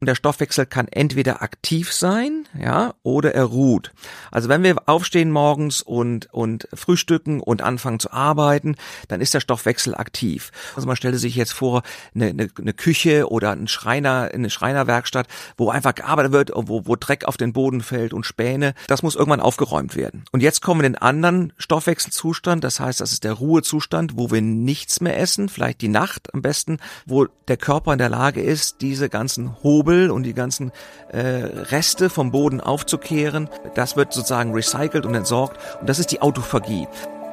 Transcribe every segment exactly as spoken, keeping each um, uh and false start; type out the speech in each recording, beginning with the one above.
Der Stoffwechsel kann entweder aktiv sein, ja, oder er ruht. Also wenn wir aufstehen morgens und und frühstücken und anfangen zu arbeiten, dann ist der Stoffwechsel aktiv. Also man stelle sich jetzt vor, eine, eine, eine Küche oder ein Schreiner, eine Schreinerwerkstatt, wo einfach gearbeitet wird, wo, wo Dreck auf den Boden fällt und Späne. Das muss irgendwann aufgeräumt werden. Und jetzt kommen wir in den anderen Stoffwechselzustand. Das heißt, das ist der Ruhezustand, wo wir nichts mehr essen, vielleicht die Nacht am besten, wo der Körper in der Lage ist, diese ganzen Hobel und die ganzen äh, Reste vom Boden aufzukehren. Das wird sozusagen recycelt und entsorgt und das ist die Autophagie.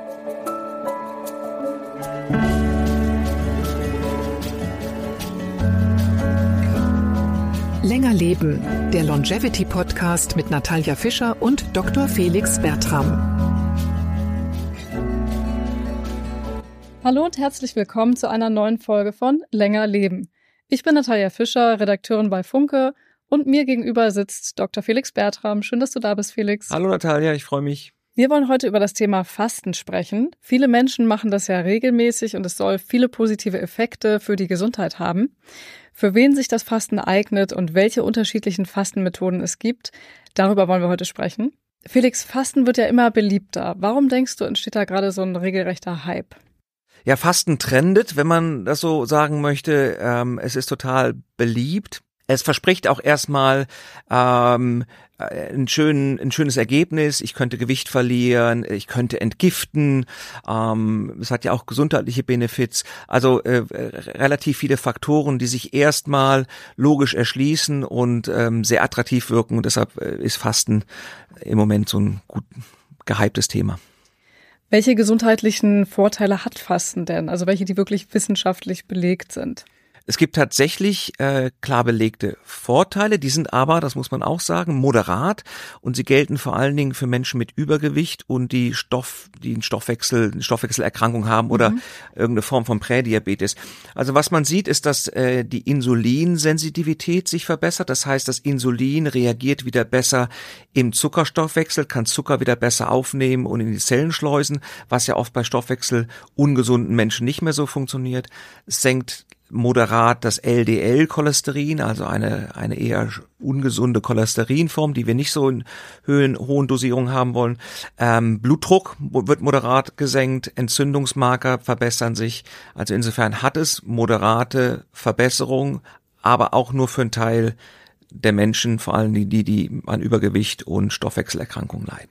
Länger leben, der Longevity-Podcast mit Natalia Fischer und Doktor Felix Bertram. Hallo und herzlich willkommen zu einer neuen Folge von Länger leben. Ich bin Natalia Fischer, Redakteurin bei Funke und mir gegenüber sitzt Doktor Felix Bertram. Schön, dass du da bist, Felix. Hallo Natalia, ich freue mich. Wir wollen heute über das Thema Fasten sprechen. Viele Menschen machen das ja regelmäßig und es soll viele positive Effekte für die Gesundheit haben. Für wen sich das Fasten eignet und welche unterschiedlichen Fastenmethoden es gibt, darüber wollen wir heute sprechen. Felix, Fasten wird ja immer beliebter. Warum denkst du, entsteht da gerade so ein regelrechter Hype? Ja, Fasten trendet, wenn man das so sagen möchte. Ähm, es ist total beliebt. Es verspricht auch erstmal ähm, ein, schön, ein schönes Ergebnis. Ich könnte Gewicht verlieren, ich könnte entgiften. Ähm, es hat ja auch gesundheitliche Benefits. Also äh, relativ viele Faktoren, die sich erstmal logisch erschließen und ähm, sehr attraktiv wirken. Und deshalb ist Fasten im Moment so ein gut gehyptes Thema. Welche gesundheitlichen Vorteile hat Fasten denn? Also welche, die wirklich wissenschaftlich belegt sind? Es gibt tatsächlich äh, klar belegte Vorteile, die sind aber, das muss man auch sagen, moderat und sie gelten vor allen Dingen für Menschen mit Übergewicht und die Stoff, die einen Stoffwechsel, eine Stoffwechselerkrankung haben oder mhm. irgendeine Form von Prädiabetes. Also was man sieht, ist, dass äh, die Insulinsensitivität sich verbessert. Das heißt, das Insulin reagiert wieder besser im Zuckerstoffwechsel, kann Zucker wieder besser aufnehmen und in die Zellen schleusen, was ja oft bei stoffwechselungesunden Menschen nicht mehr so funktioniert. Es senkt moderat das L D L-Cholesterin, also eine eine eher ungesunde Cholesterinform, die wir nicht so in Höhen, hohen Dosierungen haben wollen. Ähm, Blutdruck wird moderat gesenkt, Entzündungsmarker verbessern sich. Also insofern hat es moderate Verbesserung, aber auch nur für einen Teil der Menschen, vor allem die, die, die an Übergewicht und Stoffwechselerkrankungen leiden.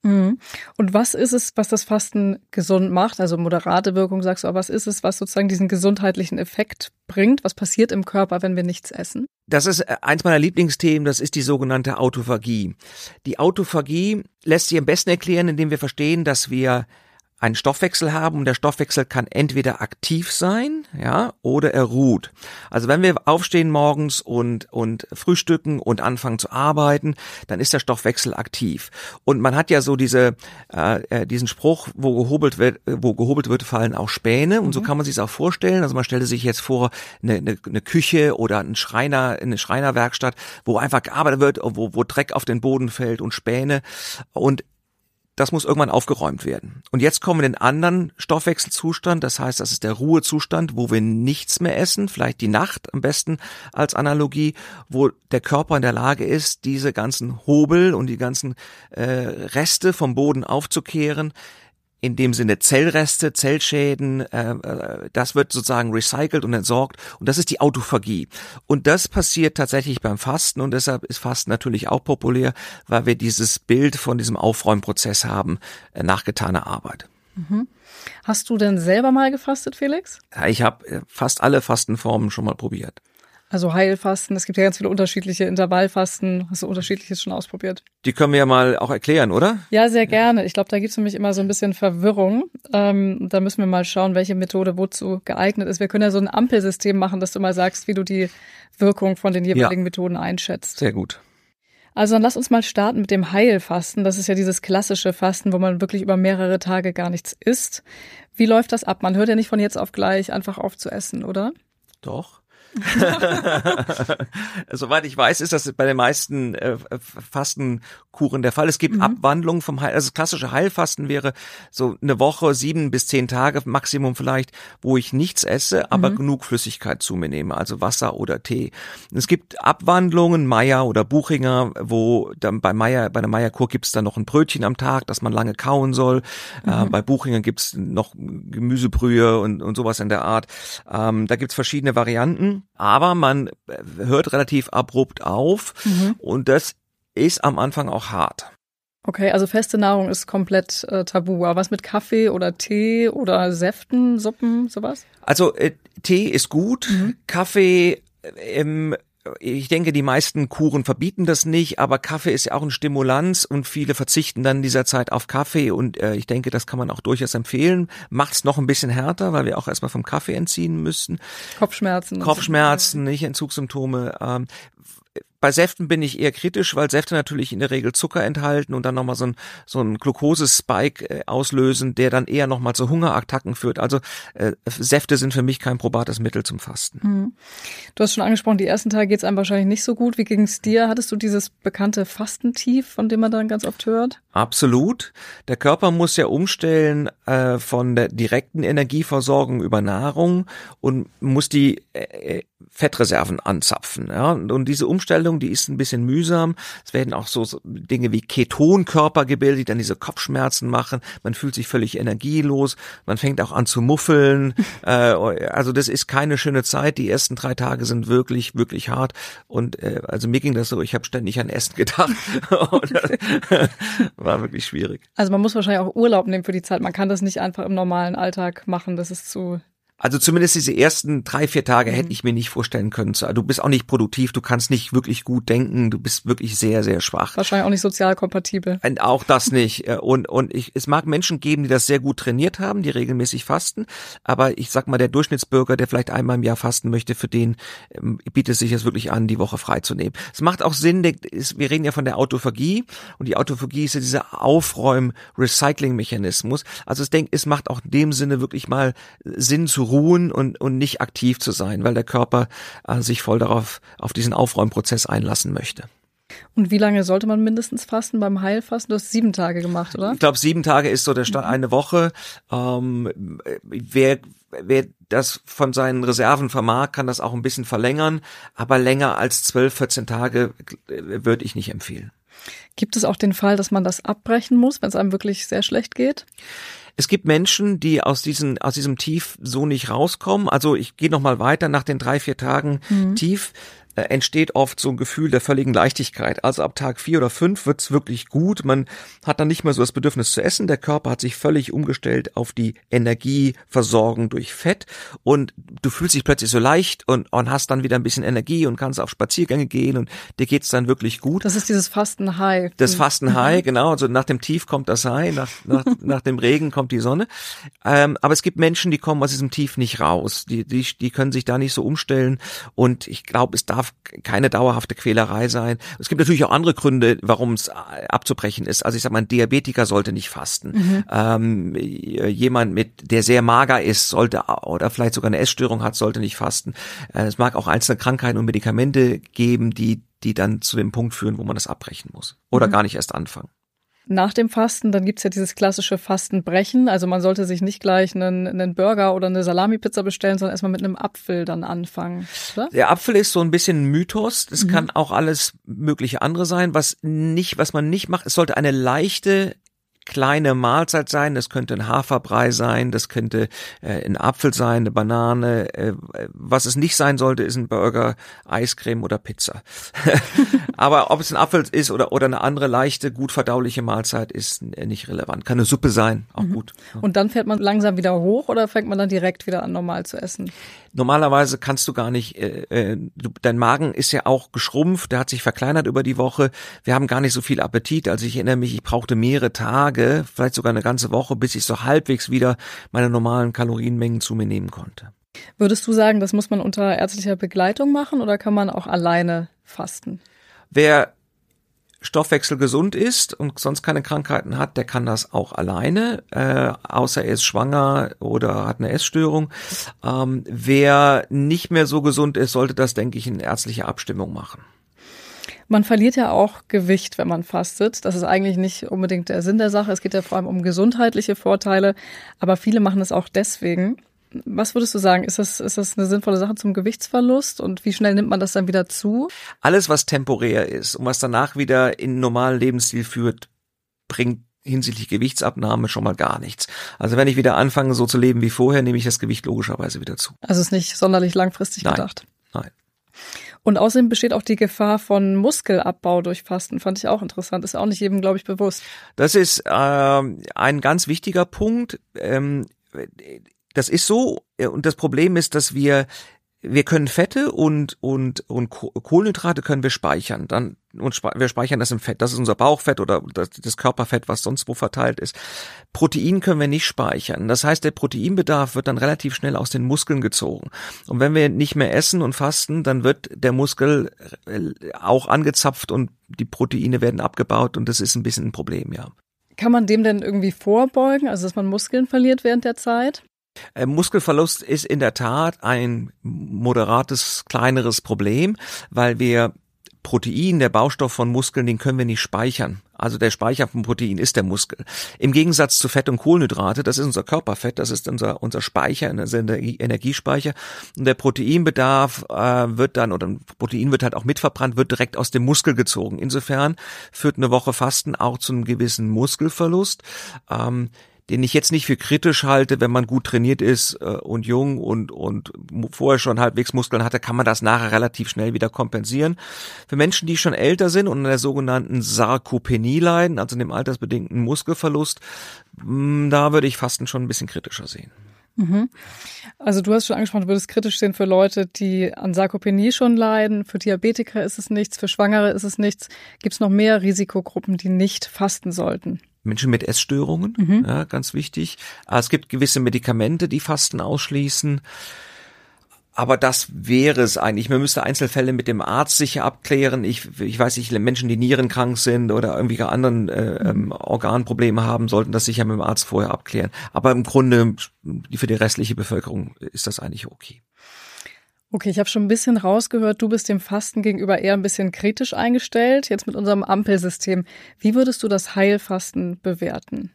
Und was ist es, was das Fasten gesund macht? Also moderate Wirkung, sagst du, aber was ist es, was sozusagen diesen gesundheitlichen Effekt bringt? Was passiert im Körper, wenn wir nichts essen? Das ist eins meiner Lieblingsthemen, das ist die sogenannte Autophagie. Die Autophagie lässt sich am besten erklären, indem wir verstehen, dass wir einen Stoffwechsel haben und der Stoffwechsel kann entweder aktiv sein, ja, oder er ruht. Also wenn wir aufstehen morgens und und frühstücken und anfangen zu arbeiten, dann ist der Stoffwechsel aktiv. Und man hat ja so diese äh, diesen Spruch, wo gehobelt wird, wo gehobelt wird, fallen auch Späne. Und mhm. so kann man sich es auch vorstellen. Also man stelle sich jetzt vor, eine, eine, eine Küche oder ein Schreiner, eine Schreinerwerkstatt, wo einfach gearbeitet wird, wo wo Dreck auf den Boden fällt und Späne und das muss irgendwann aufgeräumt werden. Und jetzt kommen wir in den anderen Stoffwechselzustand. Das heißt, das ist der Ruhezustand, wo wir nichts mehr essen, vielleicht die Nacht am besten als Analogie, wo der Körper in der Lage ist, diese ganzen Hobel und die ganzen äh, Reste vom Boden aufzukehren. In dem Sinne Zellreste, Zellschäden, äh, das wird sozusagen recycelt und entsorgt und das ist die Autophagie. Und das passiert tatsächlich beim Fasten und deshalb ist Fasten natürlich auch populär, weil wir dieses Bild von diesem Aufräumprozess haben äh, nach getaner Arbeit. Mhm. Hast du denn selber mal gefastet, Felix? Ja, ich habe fast alle Fastenformen schon mal probiert. Also Heilfasten, es gibt ja ganz viele unterschiedliche Intervallfasten. Hast du unterschiedliches schon ausprobiert? Die können wir ja mal auch erklären, oder? Ja, sehr gerne. Ich glaube, da gibt es nämlich immer so ein bisschen Verwirrung. Ähm, da müssen wir mal schauen, welche Methode wozu geeignet ist. Wir können ja so ein Ampelsystem machen, dass du mal sagst, wie du die Wirkung von den jeweiligen ja. Methoden einschätzt. Sehr gut. Also dann lass uns mal starten mit dem Heilfasten. Das ist ja dieses klassische Fasten, wo man wirklich über mehrere Tage gar nichts isst. Wie läuft das ab? Man hört ja nicht von jetzt auf gleich einfach auf zu essen, oder? Doch. Soweit ich weiß, ist das bei den meisten äh, Fastenkuren der Fall. Es gibt mhm. Abwandlungen vom Heil, also das klassische Heilfasten wäre so eine Woche, sieben bis zehn Tage Maximum vielleicht, wo ich nichts esse, aber mhm. genug Flüssigkeit zu mir nehme, also Wasser oder Tee. Es gibt Abwandlungen, Meier oder Buchinger, wo dann bei Meier, bei der Meierkur gibt es dann noch ein Brötchen am Tag, das man lange kauen soll. Mhm. Äh, bei Buchinger gibt es noch Gemüsebrühe und, und sowas in der Art. Ähm, da gibt es verschiedene Varianten. Aber man hört relativ abrupt auf mhm. und das ist am Anfang auch hart. Okay, also feste Nahrung ist komplett äh, tabu. Aber was mit Kaffee oder Tee oder Säften, Suppen, sowas? Also äh, Tee ist gut, mhm. Kaffee im Ich denke, die meisten Kuren verbieten das nicht, aber Kaffee ist ja auch ein Stimulanz und viele verzichten dann in dieser Zeit auf Kaffee und äh, ich denke, das kann man auch durchaus empfehlen. Macht's noch ein bisschen härter, weil wir auch erstmal vom Kaffee entziehen müssen. Kopfschmerzen. Kopfschmerzen, nicht Entzugssymptome. Ähm, Bei Säften bin ich eher kritisch, weil Säfte natürlich in der Regel Zucker enthalten und dann nochmal so ein, so ein Glukosespike äh, auslösen, der dann eher nochmal zu Hungerattacken führt. Also äh, Säfte sind für mich kein probates Mittel zum Fasten. Mhm. Du hast schon angesprochen, die ersten Tage geht's einem wahrscheinlich nicht so gut. Wie ging's dir? Hattest du dieses bekannte Fastentief, von dem man dann ganz oft hört? Absolut. Der Körper muss ja umstellen äh, von der direkten Energieversorgung über Nahrung und muss die äh, Fettreserven anzapfen. Ja? Und diese Umstellung, die ist ein bisschen mühsam. Es werden auch so, so Dinge wie Ketonkörper gebildet, die dann diese Kopfschmerzen machen. Man fühlt sich völlig energielos. Man fängt auch an zu muffeln. äh, also das ist keine schöne Zeit. Die ersten drei Tage sind wirklich, wirklich hart. Und äh, also mir ging das so, ich habe ständig an Essen gedacht. Und das war wirklich schwierig. Also man muss wahrscheinlich auch Urlaub nehmen für die Zeit. Man kann das nicht einfach im normalen Alltag machen. Das ist zu... Also zumindest diese ersten drei, vier Tage hätte ich mir nicht vorstellen können. Du bist auch nicht produktiv, du kannst nicht wirklich gut denken, du bist wirklich sehr, sehr schwach. Wahrscheinlich auch nicht sozial kompatibel. Und auch das nicht. Und, und ich, es mag Menschen geben, die das sehr gut trainiert haben, die regelmäßig fasten. Aber ich sag mal, der Durchschnittsbürger, der vielleicht einmal im Jahr fasten möchte, für den ähm, bietet es sich jetzt wirklich an, die Woche freizunehmen. Es macht auch Sinn, der, ist, wir reden ja von der Autophagie. Und die Autophagie ist ja dieser Aufräum-Recycling-Mechanismus. Also ich denke, es macht auch in dem Sinne wirklich mal Sinn zu ruhen und, und nicht aktiv zu sein, weil der Körper äh, sich voll darauf, auf diesen Aufräumprozess einlassen möchte. Und wie lange sollte man mindestens fasten beim Heilfasten? Du hast sieben Tage gemacht, oder? Ich glaube, sieben Tage ist so der Start, eine Woche. Ähm, wer, wer das von seinen Reserven vermag, kann das auch ein bisschen verlängern, aber länger als zwölf, vierzehn Tage würde ich nicht empfehlen. Gibt es auch den Fall, dass man das abbrechen muss, wenn es einem wirklich sehr schlecht geht? Es gibt Menschen, die aus diesem, aus diesem Tief so nicht rauskommen. Also ich gehe noch mal weiter nach den drei, vier Tagen mhm. Tief. Äh, entsteht oft so ein Gefühl der völligen Leichtigkeit. Also ab Tag vier oder fünf wird's wirklich gut. Man hat dann nicht mehr so das Bedürfnis zu essen. Der Körper hat sich völlig umgestellt auf die Energieversorgung durch Fett und du fühlst dich plötzlich so leicht und, und hast dann wieder ein bisschen Energie und kannst auf Spaziergänge gehen und dir geht's dann wirklich gut. Das ist dieses Fasten-High. Das Fasten-High, genau. Also nach dem Tief kommt das High, nach, nach, nach dem Regen kommt die Sonne. Ähm, aber es gibt Menschen, die kommen aus diesem Tief nicht raus. Die, die, die können sich da nicht so umstellen und ich glaube, es darf keine dauerhafte Quälerei sein. Es gibt natürlich auch andere Gründe, warum es abzubrechen ist. Also ich sag mal, ein Diabetiker sollte nicht fasten. Mhm. Ähm, jemand mit, der sehr mager ist, sollte oder vielleicht sogar eine Essstörung hat, sollte nicht fasten. Äh, es mag auch einzelne Krankheiten und Medikamente geben, die die dann zu dem Punkt führen, wo man das abbrechen muss oder mhm. gar nicht erst anfangen. Nach dem Fasten, dann gibt's ja dieses klassische Fastenbrechen. Also man sollte sich nicht gleich einen, einen Burger oder eine Salami-Pizza bestellen, sondern erstmal mit einem Apfel dann anfangen, oder? Der Apfel ist so ein bisschen ein Mythos. Das mhm. kann auch alles mögliche andere sein. Was nicht, was man nicht macht, es sollte eine leichte kleine Mahlzeit sein, das könnte ein Haferbrei sein, das könnte äh, ein Apfel sein, eine Banane. Äh, was es nicht sein sollte, ist ein Burger, Eiscreme oder Pizza. Aber ob es ein Apfel ist oder oder eine andere leichte, gut verdauliche Mahlzeit, ist nicht relevant. Kann eine Suppe sein, auch mhm. gut. Und dann fährt man langsam wieder hoch oder fängt man dann direkt wieder an, normal zu essen? Normalerweise kannst du gar nicht, äh, äh, du, dein Magen ist ja auch geschrumpft, der hat sich verkleinert über die Woche. Wir haben gar nicht so viel Appetit. Also ich erinnere mich, ich brauchte mehrere Tage, vielleicht sogar eine ganze Woche, bis ich so halbwegs wieder meine normalen Kalorienmengen zu mir nehmen konnte. Würdest du sagen, das muss man unter ärztlicher Begleitung machen oder kann man auch alleine fasten? Wer Stoffwechsel gesund ist und sonst keine Krankheiten hat, der kann das auch alleine, äh, außer er ist schwanger oder hat eine Essstörung. Ähm, wer nicht mehr so gesund ist, sollte das, denke ich, in ärztlicher Abstimmung machen. Man verliert ja auch Gewicht, wenn man fastet. Das ist eigentlich nicht unbedingt der Sinn der Sache. Es geht ja vor allem um gesundheitliche Vorteile, aber viele machen es auch deswegen. Was würdest du sagen? Ist das, ist das eine sinnvolle Sache zum Gewichtsverlust und wie schnell nimmt man das dann wieder zu? Alles, was temporär ist und was danach wieder in einen normalen Lebensstil führt, bringt hinsichtlich Gewichtsabnahme schon mal gar nichts. Also wenn ich wieder anfange, so zu leben wie vorher, nehme ich das Gewicht logischerweise wieder zu. Also ist nicht sonderlich langfristig Nein. gedacht. Nein. Und außerdem besteht auch die Gefahr von Muskelabbau durch Fasten. Fand ich auch interessant. Ist auch nicht jedem, glaube ich, bewusst. Das ist äh, ein ganz wichtiger Punkt. Ähm, das ist so. Und das Problem ist, dass wir wir können Fette und und und Kohlenhydrate können wir speichern. Dann und wir speichern das im Fett. Das ist unser Bauchfett oder das, das Körperfett, was sonst wo verteilt ist. Protein können wir nicht speichern. Das heißt, der Proteinbedarf wird dann relativ schnell aus den Muskeln gezogen. Und wenn wir nicht mehr essen und fasten, dann wird der Muskel auch angezapft und die Proteine werden abgebaut und das ist ein bisschen ein Problem, ja. Kann man dem denn irgendwie vorbeugen, also dass man Muskeln verliert während der Zeit? Äh, Muskelverlust ist in der Tat ein moderates, kleineres Problem, weil wir Protein, der Baustoff von Muskeln, den können wir nicht speichern. Also der Speicher von Protein ist der Muskel. Im Gegensatz zu Fett und Kohlenhydrate, das ist unser Körperfett, das ist unser unser Speicher, unser Energiespeicher. Und der Proteinbedarf äh, wird dann, oder Protein wird halt auch mitverbrannt, wird direkt aus dem Muskel gezogen. Insofern führt eine Woche Fasten auch zu einem gewissen Muskelverlust. Ähm, den ich jetzt nicht für kritisch halte, wenn man gut trainiert ist äh, und jung und und vorher schon halbwegs Muskeln hatte, kann man das nachher relativ schnell wieder kompensieren. Für Menschen, die schon älter sind und an der sogenannten Sarkopenie leiden, also dem altersbedingten Muskelverlust, mh, da würde ich Fasten schon ein bisschen kritischer sehen. Mhm. Also du hast schon angesprochen, du würdest kritisch sehen für Leute, die an Sarkopenie schon leiden. Für Diabetiker ist es nichts, für Schwangere ist es nichts. Gibt es noch mehr Risikogruppen, die nicht fasten sollten? Menschen mit Essstörungen, mhm. ja, ganz wichtig. Es gibt gewisse Medikamente, die Fasten ausschließen. Aber das wäre es eigentlich. Man müsste Einzelfälle mit dem Arzt sicher abklären. Ich, ich weiß nicht, Menschen, die nierenkrank sind oder irgendwie anderen äh, ähm, Organprobleme haben, sollten das sicher mit dem Arzt vorher abklären. Aber im Grunde für die restliche Bevölkerung ist das eigentlich okay. Okay, ich habe schon ein bisschen rausgehört, du bist dem Fasten gegenüber eher ein bisschen kritisch eingestellt, jetzt mit unserem Ampelsystem. Wie würdest du das Heilfasten bewerten?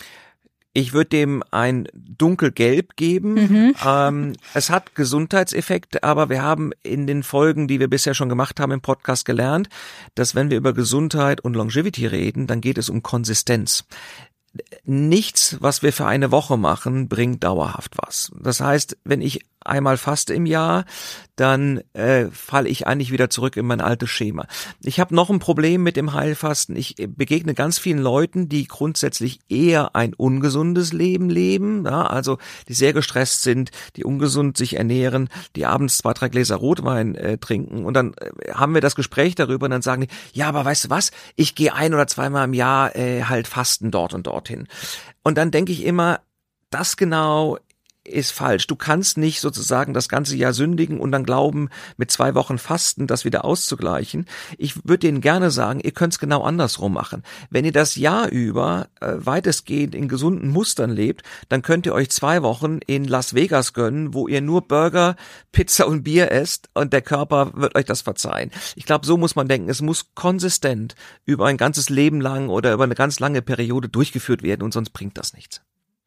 Ich würde dem ein dunkelgelb geben. Mhm. Ähm, es hat Gesundheitseffekte, aber wir haben in den Folgen, die wir bisher schon gemacht haben im Podcast gelernt, dass wenn wir über Gesundheit und Longevity reden, dann geht es um Konsistenz. Nichts, was wir für eine Woche machen, bringt dauerhaft was. Das heißt, wenn ich einmal faste im Jahr, dann äh, falle ich eigentlich wieder zurück in mein altes Schema. Ich habe noch ein Problem mit dem Heilfasten. Ich begegne ganz vielen Leuten, die grundsätzlich eher ein ungesundes Leben leben, ja, also die sehr gestresst sind, die ungesund sich ernähren, die abends zwei, drei Gläser Rotwein äh, trinken und dann äh, haben wir das Gespräch darüber und dann sagen die, ja, aber weißt du was, ich gehe ein oder zweimal im Jahr äh, halt fasten dort und dorthin. Und dann denke ich immer, das genau ist falsch. Du kannst nicht sozusagen das ganze Jahr sündigen und dann glauben, mit zwei Wochen Fasten das wieder auszugleichen. Ich würde denen gerne sagen, ihr könnt es genau andersrum machen. Wenn ihr das Jahr über äh, weitestgehend in gesunden Mustern lebt, dann könnt ihr euch zwei Wochen in Las Vegas gönnen, wo ihr nur Burger, Pizza und Bier esst und der Körper wird euch das verzeihen. Ich glaube, so muss man denken. Es muss konsistent über ein ganzes Leben lang oder über eine ganz lange Periode durchgeführt werden und sonst bringt das nichts.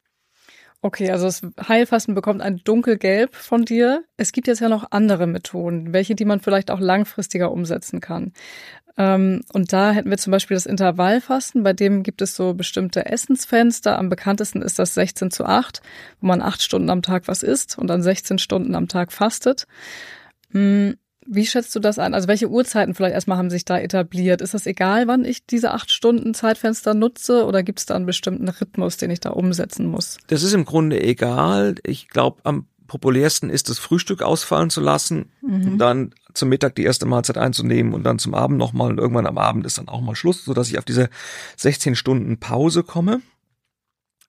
Okay, also das Heilfasten bekommt ein Dunkelgelb von dir. Es gibt jetzt ja noch andere Methoden, welche, die man vielleicht auch langfristiger umsetzen kann. Und da hätten wir zum Beispiel das Intervallfasten, bei dem gibt es so bestimmte Essensfenster. Am bekanntesten ist das sechzehn zu acht, wo man acht Stunden am Tag was isst und dann sechzehn Stunden am Tag fastet. Wie schätzt du das ein? Also welche Uhrzeiten vielleicht erstmal haben sich da etabliert? Ist das egal, wann ich diese acht Stunden Zeitfenster nutze oder gibt es da einen bestimmten Rhythmus, den ich da umsetzen muss? Das ist im Grunde egal. Ich glaube, am populärsten ist das Frühstück ausfallen zu lassen mhm. und dann zum Mittag die erste Mahlzeit einzunehmen und dann zum Abend nochmal und irgendwann am Abend ist dann auch mal Schluss, sodass ich auf diese sechzehn Stunden Pause komme.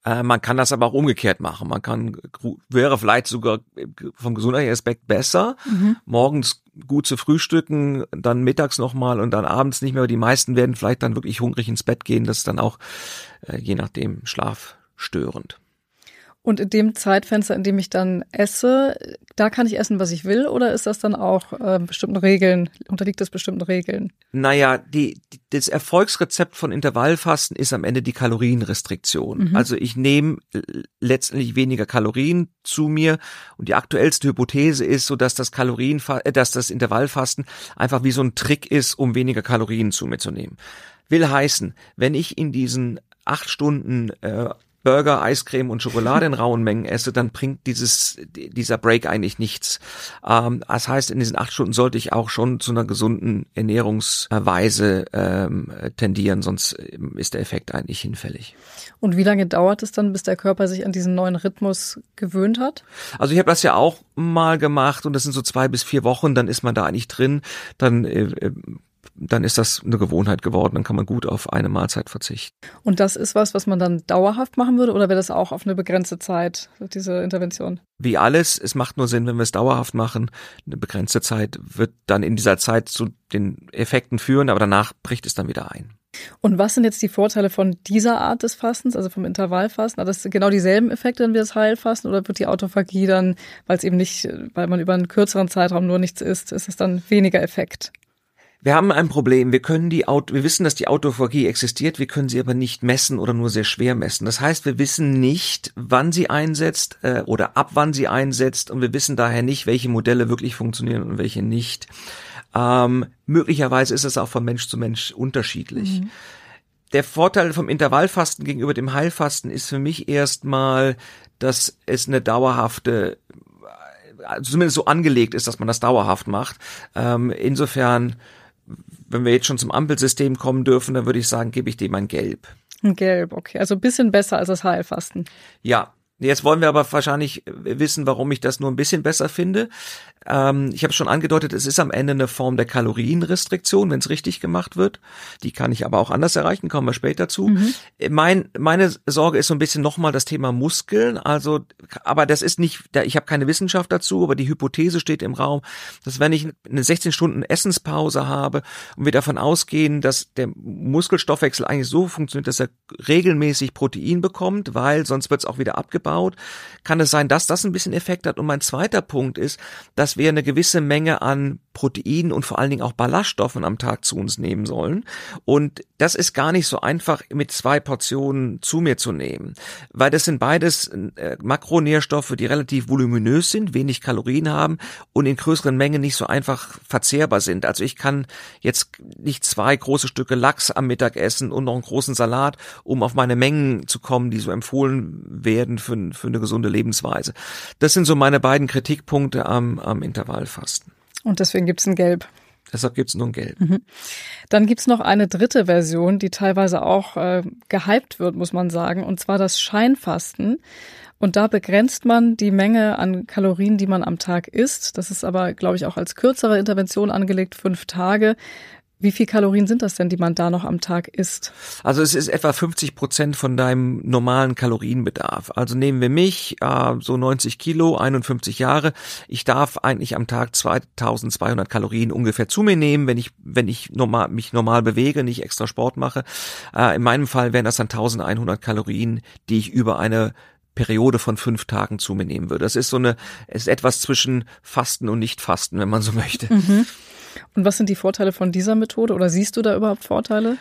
Äh, man kann das aber auch umgekehrt machen. Man kann, wäre vielleicht sogar vom gesundheitlichen Aspekt besser, mhm. morgens gut zu frühstücken, dann mittags nochmal und dann abends nicht mehr. Die meisten werden vielleicht dann wirklich hungrig ins Bett gehen. Das ist dann auch, äh, je nachdem, schlafstörend. Und in dem Zeitfenster, in dem ich dann esse, da kann ich essen, was ich will, oder ist das dann auch äh, bestimmten Regeln, unterliegt das bestimmten Regeln? Naja, die, die, das Erfolgsrezept von Intervallfasten ist am Ende die Kalorienrestriktion. Mhm. Also ich nehme letztendlich weniger Kalorien zu mir und die aktuellste Hypothese ist so, dass das Kalorienfa- äh, dass das Intervallfasten einfach wie so ein Trick ist, um weniger Kalorien zu mir zu nehmen. Will heißen, wenn ich in diesen acht Stunden äh, Burger, Eiscreme und Schokolade in rauen Mengen esse, dann bringt dieses dieser Break eigentlich nichts. Ähm, das heißt, in diesen acht Stunden sollte ich auch schon zu einer gesunden Ernährungsweise ähm, tendieren, sonst ist der Effekt eigentlich hinfällig. Und wie lange dauert es dann, bis der Körper sich an diesen neuen Rhythmus gewöhnt hat? Also ich habe das ja auch mal gemacht und das sind so zwei bis vier Wochen, dann ist man da eigentlich drin, dann äh, dann ist das eine Gewohnheit geworden, dann kann man gut auf eine Mahlzeit verzichten. Und das ist was, was man dann dauerhaft machen würde, oder wäre das auch auf eine begrenzte Zeit, diese Intervention? Wie alles, es macht nur Sinn, wenn wir es dauerhaft machen. Eine begrenzte Zeit wird dann in dieser Zeit zu den Effekten führen, aber danach bricht es dann wieder ein. Und was sind jetzt die Vorteile von dieser Art des Fastens, also vom Intervallfasten? Hat das genau dieselben Effekte dann wie das Heilfasten, oder wird die Autophagie dann, weil es eben nicht, weil man über einen kürzeren Zeitraum nur nichts isst, ist es dann weniger Effekt? Wir haben ein Problem. Wir können die Auto, wir wissen, dass die Autophagie existiert. Wir können sie aber nicht messen oder nur sehr schwer messen. Das heißt, wir wissen nicht, wann sie einsetzt äh, oder ab wann sie einsetzt, und wir wissen daher nicht, welche Modelle wirklich funktionieren und welche nicht. Ähm, möglicherweise ist es auch von Mensch zu Mensch unterschiedlich. Mhm. Der Vorteil vom Intervallfasten gegenüber dem Heilfasten ist für mich erstmal, dass es eine dauerhafte, also zumindest so angelegt ist, dass man das dauerhaft macht. Ähm, insofern, wenn wir jetzt schon zum Ampelsystem kommen dürfen, dann würde ich sagen, gebe ich dem ein Gelb. Ein Gelb, okay. Also ein bisschen besser als das Heilfasten. Ja. Jetzt wollen wir aber wahrscheinlich wissen, warum ich das nur ein bisschen besser finde. Ähm, ich habe schon angedeutet, es ist am Ende eine Form der Kalorienrestriktion, wenn es richtig gemacht wird. Die kann ich aber auch anders erreichen, kommen wir später zu. Mhm. Mein, meine Sorge ist so ein bisschen nochmal das Thema Muskeln. Also, aber das ist nicht, ich habe keine Wissenschaft dazu, aber die Hypothese steht im Raum, dass wenn ich eine sechzehn Stunden Essenspause habe und wir davon ausgehen, dass der Muskelstoffwechsel eigentlich so funktioniert, dass er regelmäßig Protein bekommt, weil sonst wird es auch wieder abgebaut, kann es sein, dass das ein bisschen Effekt hat. Und mein zweiter Punkt ist, dass wir eine gewisse Menge an Proteinen und vor allen Dingen auch Ballaststoffen am Tag zu uns nehmen sollen. Und das ist gar nicht so einfach mit zwei Portionen zu mir zu nehmen, weil das sind beides äh, Makronährstoffe, die relativ voluminös sind, wenig Kalorien haben und in größeren Mengen nicht so einfach verzehrbar sind. Also ich kann jetzt nicht zwei große Stücke Lachs am Mittag essen und noch einen großen Salat, um auf meine Mengen zu kommen, die so empfohlen werden für, für eine gesunde Lebensweise. Das sind so meine beiden Kritikpunkte am, am Intervallfasten. Und deswegen gibt's ein Gelb. Deshalb gibt's nur ein Gelb. Mhm. Dann gibt's noch eine dritte Version, die teilweise auch äh, gehypt wird, muss man sagen, und zwar das Scheinfasten. Und da begrenzt man die Menge an Kalorien, die man am Tag isst. Das ist aber, glaube ich, auch als kürzere Intervention angelegt, fünf Tage. Wie viel Kalorien sind das denn, die man da noch am Tag isst? Also es ist etwa fünfzig Prozent von deinem normalen Kalorienbedarf. Also nehmen wir mich, äh, so neunzig Kilo, einundfünfzig Jahre. Ich darf eigentlich am Tag zweitausendzweihundert Kalorien ungefähr zu mir nehmen, wenn ich wenn ich normal, mich normal bewege, nicht extra Sport mache. Äh, in meinem Fall wären das dann eintausendeinhundert Kalorien, die ich über eine Periode von fünf Tagen zu mir nehmen würde. Das ist so eine, es ist etwas zwischen Fasten und Nicht-Fasten, wenn man so möchte. Mhm. Und was sind die Vorteile von dieser Methode, oder siehst du da überhaupt Vorteile?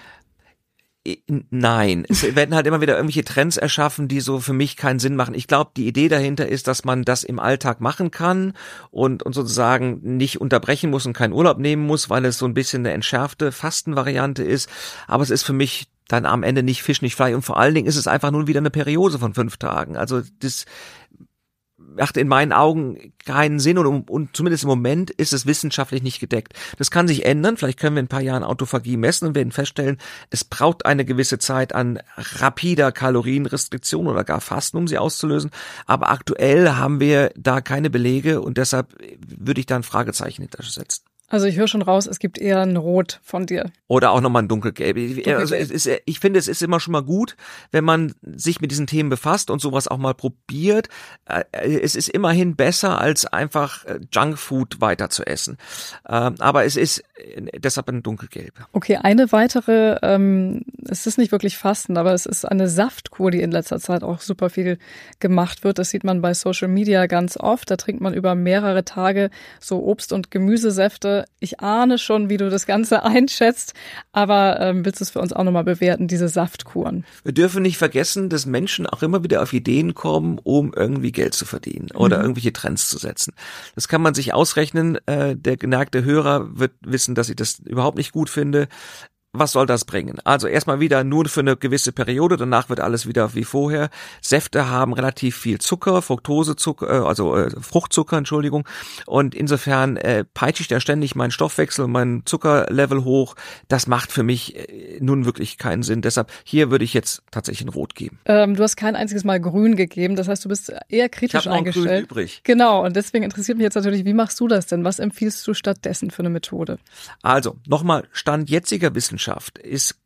Nein, es werden halt immer wieder irgendwelche Trends erschaffen, die so für mich keinen Sinn machen. Ich glaube, die Idee dahinter ist, dass man das im Alltag machen kann und, und sozusagen nicht unterbrechen muss und keinen Urlaub nehmen muss, weil es so ein bisschen eine entschärfte Fastenvariante ist. Aber es ist für mich dann am Ende nicht Fisch, nicht Fleisch, und vor allen Dingen ist es einfach nun wieder eine Periode von fünf Tagen. Also das macht in meinen Augen keinen Sinn, und, und zumindest im Moment ist es wissenschaftlich nicht gedeckt. Das kann sich ändern, vielleicht können wir in ein paar Jahren Autophagie messen und werden feststellen, es braucht eine gewisse Zeit an rapider Kalorienrestriktion oder gar Fasten, um sie auszulösen, aber aktuell haben wir da keine Belege und deshalb würde ich da ein Fragezeichen hintersetzen. Also ich höre schon raus, es gibt eher ein Rot von dir. Oder auch nochmal ein Dunkelgelb. Dunkelgelb. Also es ist, ich finde, es ist immer schon mal gut, wenn man sich mit diesen Themen befasst und sowas auch mal probiert. Es ist immerhin besser, als einfach Junkfood weiter zu essen. Aber es ist deshalb ein Dunkelgelb. Okay, eine weitere, ähm, es ist nicht wirklich Fasten, aber es ist eine Saftkur, die in letzter Zeit auch super viel gemacht wird. Das sieht man bei Social Media ganz oft. Da trinkt man über mehrere Tage so Obst- und Gemüsesäfte. Ich ahne schon, wie du das Ganze einschätzt, aber ähm, willst du es für uns auch nochmal bewerten, diese Saftkuren? Wir dürfen nicht vergessen, dass Menschen auch immer wieder auf Ideen kommen, um irgendwie Geld zu verdienen oder mhm. irgendwelche Trends zu setzen. Das kann man sich ausrechnen. Äh, der geneigte Hörer wird wissen, dass ich das überhaupt nicht gut finde. Was soll das bringen? Also erstmal wieder nur für eine gewisse Periode, danach wird alles wieder wie vorher. Säfte haben relativ viel Zucker, Fructosezucker, also äh, Fruchtzucker, Entschuldigung. Und insofern äh, peitsche ich da ständig meinen Stoffwechsel, mein Zuckerlevel hoch. Das macht für mich äh, nun wirklich keinen Sinn. Deshalb hier würde ich jetzt tatsächlich ein Rot geben. Ähm, du hast kein einziges Mal Grün gegeben. Das heißt, du bist eher kritisch ich hab noch eingestellt. Grün übrig. Genau. Und deswegen interessiert mich jetzt natürlich, wie machst du das denn? Was empfiehlst du stattdessen für eine Methode? Also nochmal, Stand jetziger Wissenschaft ist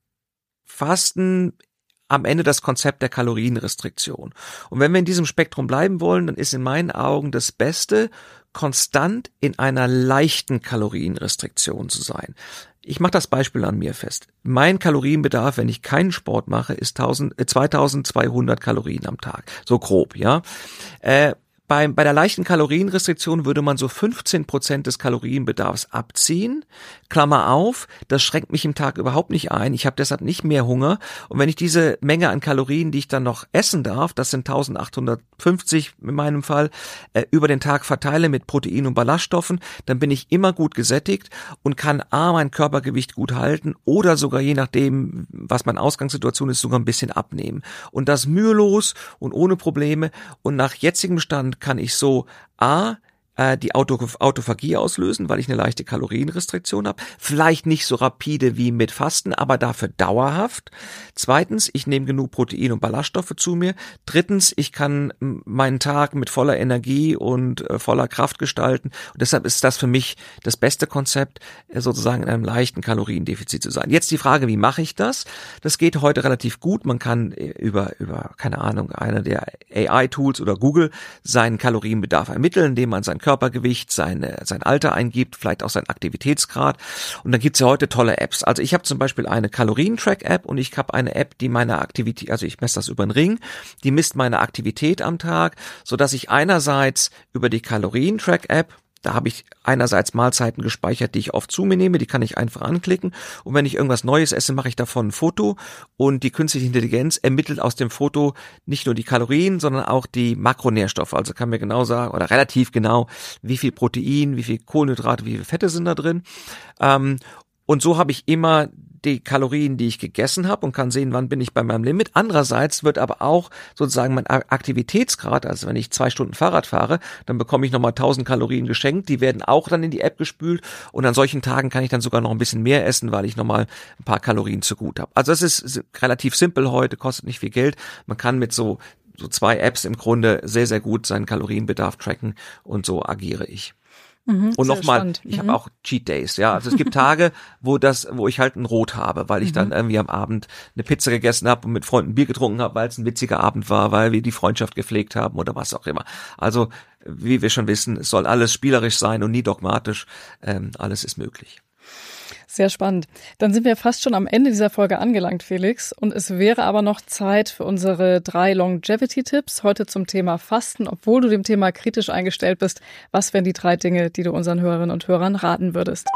Fasten am Ende das Konzept der Kalorienrestriktion. Und wenn wir in diesem Spektrum bleiben wollen, dann ist in meinen Augen das Beste, konstant in einer leichten Kalorienrestriktion zu sein. Ich mache das Beispiel an mir fest. Mein Kalorienbedarf, wenn ich keinen Sport mache, ist zweitausendzweihundert Kalorien am Tag. So grob, ja. Äh, Bei, bei der leichten Kalorienrestriktion würde man so fünfzehn Prozent des Kalorienbedarfs abziehen. Klammer auf, das schränkt mich im Tag überhaupt nicht ein. Ich habe deshalb nicht mehr Hunger. Und wenn ich diese Menge an Kalorien, die ich dann noch essen darf, das sind eintausendachthundertfünfzig in meinem Fall, äh, über den Tag verteile mit Protein und Ballaststoffen, dann bin ich immer gut gesättigt und kann A, mein Körpergewicht gut halten oder sogar je nachdem, was meine Ausgangssituation ist, sogar ein bisschen abnehmen. Und das mühelos und ohne Probleme. Und nach jetzigem Stand kann ich so A, die Auto, Autophagie auslösen, weil ich eine leichte Kalorienrestriktion habe. Vielleicht nicht so rapide wie mit Fasten, aber dafür dauerhaft. Zweitens, ich nehme genug Protein und Ballaststoffe zu mir. Drittens, ich kann meinen Tag mit voller Energie und äh, voller Kraft gestalten. Und deshalb ist das für mich das beste Konzept, sozusagen in einem leichten Kaloriendefizit zu sein. Jetzt die Frage, wie mache ich das? Das geht heute relativ gut. Man kann über, über keine Ahnung, einer der A I-Tools oder Google seinen Kalorienbedarf ermitteln, indem man sein Körpergewicht, seine, sein Alter eingibt, vielleicht auch sein Aktivitätsgrad. Und dann gibt's ja heute tolle Apps. Also ich habe zum Beispiel eine Kalorien-Track-App und ich habe eine App, die meine Aktivität, also ich messe das über den Ring, die misst meine Aktivität am Tag, sodass ich einerseits über die Kalorien-Track-App, da habe ich einerseits Mahlzeiten gespeichert, die ich oft zu mir nehme, die kann ich einfach anklicken. Und wenn ich irgendwas Neues esse, mache ich davon ein Foto. Und die künstliche Intelligenz ermittelt aus dem Foto nicht nur die Kalorien, sondern auch die Makronährstoffe. Also kann mir genau sagen, oder relativ genau, wie viel Protein, wie viel Kohlenhydrate, wie viel Fette sind da drin. Ähm, und so habe ich immer die Kalorien, die ich gegessen habe und kann sehen, wann bin ich bei meinem Limit. Andererseits wird aber auch sozusagen mein Aktivitätsgrad, also wenn ich zwei Stunden Fahrrad fahre, dann bekomme ich nochmal tausend Kalorien geschenkt. Die werden auch dann in die App gespült und an solchen Tagen kann ich dann sogar noch ein bisschen mehr essen, weil ich nochmal ein paar Kalorien zu gut habe. Also es ist relativ simpel heute, kostet nicht viel Geld. Man kann mit so, so zwei Apps im Grunde sehr, sehr gut seinen Kalorienbedarf tracken und so agiere ich. Mhm, und nochmal, ich mhm. habe auch Cheat Days, ja. Also es gibt Tage, wo das, wo ich halt ein Rot habe, weil ich mhm. dann irgendwie am Abend eine Pizza gegessen habe und mit Freunden Bier getrunken habe, weil es ein witziger Abend war, weil wir die Freundschaft gepflegt haben oder was auch immer. Also wie wir schon wissen, es soll alles spielerisch sein und nie dogmatisch. Ähm, alles ist möglich. Sehr spannend. Dann sind wir fast schon am Ende dieser Folge angelangt, Felix. Und es wäre aber noch Zeit für unsere drei Longevity-Tipps. Heute zum Thema Fasten. Obwohl du dem Thema kritisch eingestellt bist, was wären die drei Dinge, die du unseren Hörerinnen und Hörern raten würdest?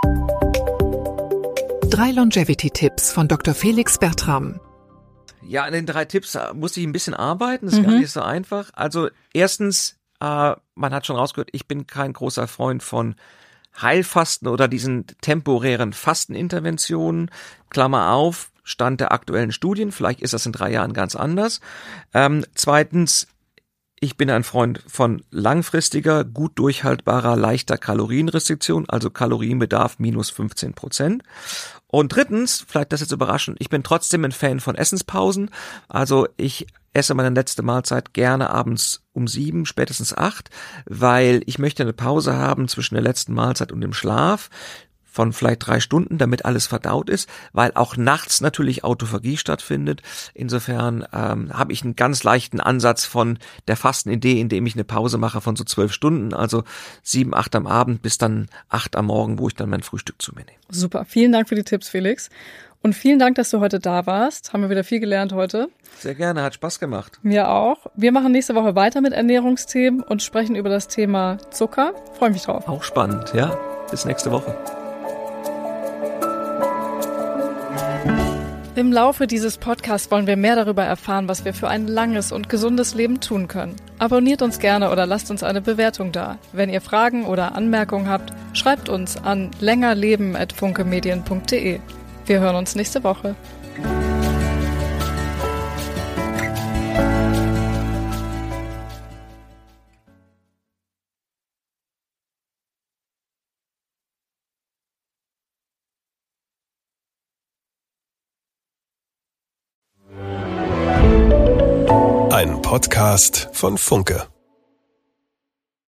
Drei Longevity-Tipps von Doktor Felix Bertram. Ja, an den drei Tipps musste ich ein bisschen arbeiten. Das ist Mhm. gar nicht so einfach. Also erstens, äh, man hat schon rausgehört, ich bin kein großer Freund von Heilfasten oder diesen temporären Fasteninterventionen, Klammer auf, Stand der aktuellen Studien, vielleicht ist das in drei Jahren ganz anders. Ähm, zweitens, ich bin ein Freund von langfristiger, gut durchhaltbarer, leichter Kalorienrestriktion, also Kalorienbedarf minus fünfzehn Prozent. Und drittens, vielleicht das jetzt überraschend, ich bin trotzdem ein Fan von Essenspausen, also ich esse meine letzte Mahlzeit gerne abends um sieben, spätestens acht, weil ich möchte eine Pause haben zwischen der letzten Mahlzeit und dem Schlaf. von vielleicht drei Stunden, damit alles verdaut ist, weil auch nachts natürlich Autophagie stattfindet. Insofern ähm, habe ich einen ganz leichten Ansatz von der Fastenidee, indem ich eine Pause mache von so zwölf Stunden, also sieben, acht am Abend bis dann acht am Morgen, wo ich dann mein Frühstück zu mir nehme. Super, vielen Dank für die Tipps, Felix. Und vielen Dank, dass du heute da warst. Haben wir wieder viel gelernt heute. Sehr gerne, hat Spaß gemacht. Mir auch. Wir machen nächste Woche weiter mit Ernährungsthemen und sprechen über das Thema Zucker. Freue mich drauf. Auch spannend, ja. Bis nächste Woche. Im Laufe dieses Podcasts wollen wir mehr darüber erfahren, was wir für ein langes und gesundes Leben tun können. Abonniert uns gerne oder lasst uns eine Bewertung da. Wenn ihr Fragen oder Anmerkungen habt, schreibt uns an längerleben at funkemedien punkt de. Wir hören uns nächste Woche. Ein Podcast von Funke.